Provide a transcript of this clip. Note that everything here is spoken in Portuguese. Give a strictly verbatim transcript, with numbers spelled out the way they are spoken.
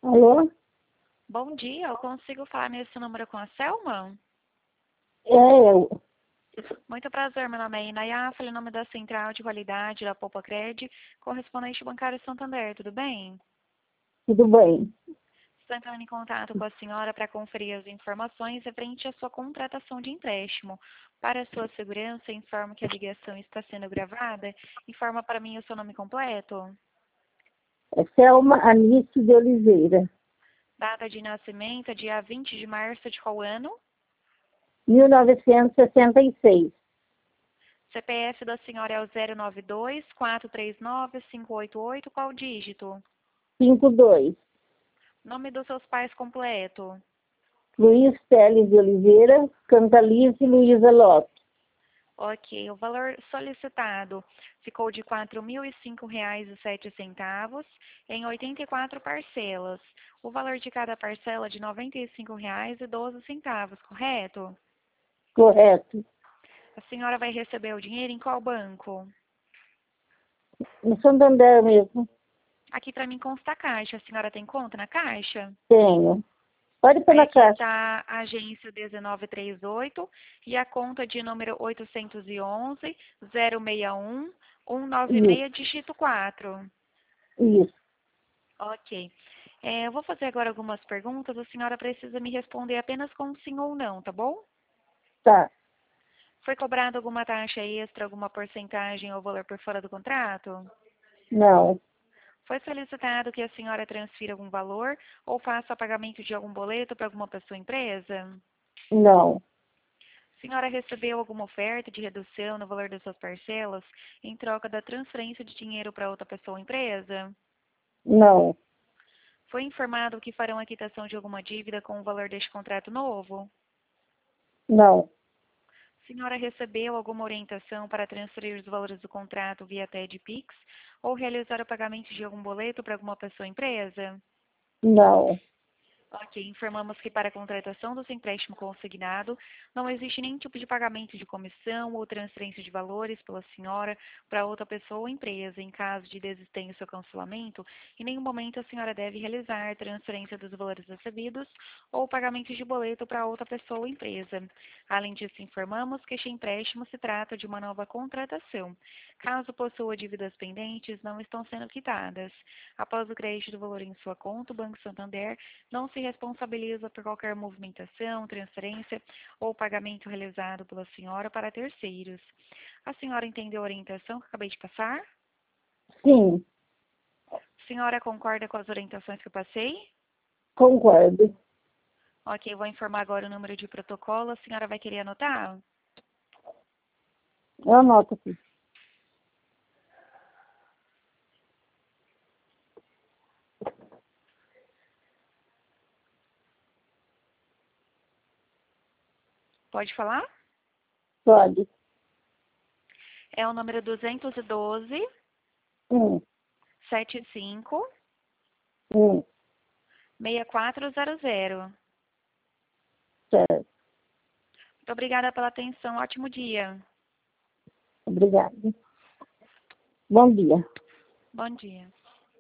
Alô? Bom dia, eu consigo falar nesse número com a Selma? É eu. Muito prazer, meu nome é Inaya, falei em nome da Central de Qualidade da Poupa Cred, correspondente bancário Santander, tudo bem? Tudo bem? Estou entrando em contato com a senhora para conferir as informações referente à sua contratação de empréstimo. Para a sua segurança, informo que a ligação está sendo gravada. Informa para mim o seu nome completo, É Selma Anice de Oliveira, data de nascimento, é dia vinte de março de qual ano? mil novecentos e sessenta e seis. C P F da senhora é o zero nove dois, quatro três nove, cinco oito oito, qual dígito? cinquenta e dois. Nome dos seus pais completo. Luiz Teles de Oliveira, Cantalice Luiza Lopes. Ok, o valor solicitado ficou de quatro mil e cinco reais e sete centavos em oitenta e quatro parcelas. O valor de cada parcela é de noventa e cinco reais e doze centavos, correto? Correto. A senhora vai receber o dinheiro em qual banco? No Santander mesmo. Aqui para mim consta a Caixa. A senhora tem conta na Caixa? Tenho. Pode pôr Aí na aqui caixa. está a agência dezenove trinta e oito e a conta de número oitocentos e onze, zero seis um, um nove Isso, seis, dígito quatro. isso. Ok. É, eu vou fazer agora algumas perguntas. A senhora precisa me responder apenas com sim ou não, tá bom? Tá. Foi cobrada alguma taxa extra, alguma porcentagem ou valor por fora do contrato? Não, Foi solicitado que a senhora transfira algum valor ou faça pagamento de algum boleto para alguma pessoa ou empresa? não, A senhora recebeu alguma oferta de redução no valor das suas parcelas em troca da transferência de dinheiro para outra pessoa ou empresa? não, Foi informado que farão a quitação de alguma dívida com o valor deste contrato novo? não, A senhora recebeu alguma orientação para transferir os valores do contrato via T E D Pix ou realizar o pagamento de algum boleto para alguma pessoa ou empresa? não, Ok, informamos que para a contratação do seu empréstimo consignado não existe nenhum tipo de pagamento de comissão ou transferência de valores pela senhora para outra pessoa ou empresa. Em caso de desistência ou cancelamento, em nenhum momento a senhora deve realizar transferência dos valores recebidos ou pagamento de boleto para outra pessoa ou empresa. Além disso, informamos que este empréstimo se trata de uma nova contratação. Caso possua dívidas pendentes, não estão sendo quitadas. Após o crédito do valor em sua conta, o Banco Santander não se responsabiliza por qualquer movimentação, transferência ou pagamento realizado pela senhora para terceiros. A senhora entendeu a orientação que acabei de passar? sim, A senhora concorda com as orientações que eu passei? concordo. Ok, vou informar agora o número de protocolo. A senhora vai querer anotar? Eu anoto aqui. Pode falar? Pode. É o número duzentos e doze, Um, setenta e cinco, um, sessenta e quatro zero zero. certo. Muito obrigada pela atenção. Ótimo dia. Obrigada. Bom dia. Bom dia.